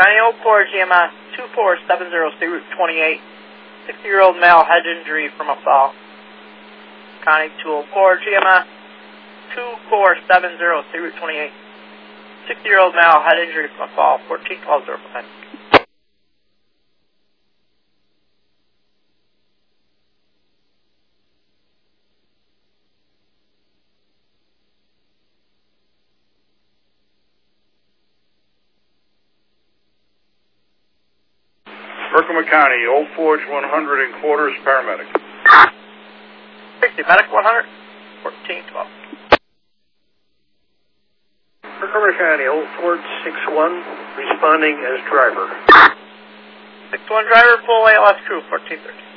County Old Forge, EMS 2470, State Route 28. 60-year-old male head injury from a fall. County 204, EMS 2470, State Route 28. 60-year-old male head injury from a fall. 141205. Herkimer County, Old Forge 100 and quarters, paramedic. 60, medic 100, 1412. Herkimer County, Old Forge 61, responding as driver. 61 driver, full ALS crew, 1430.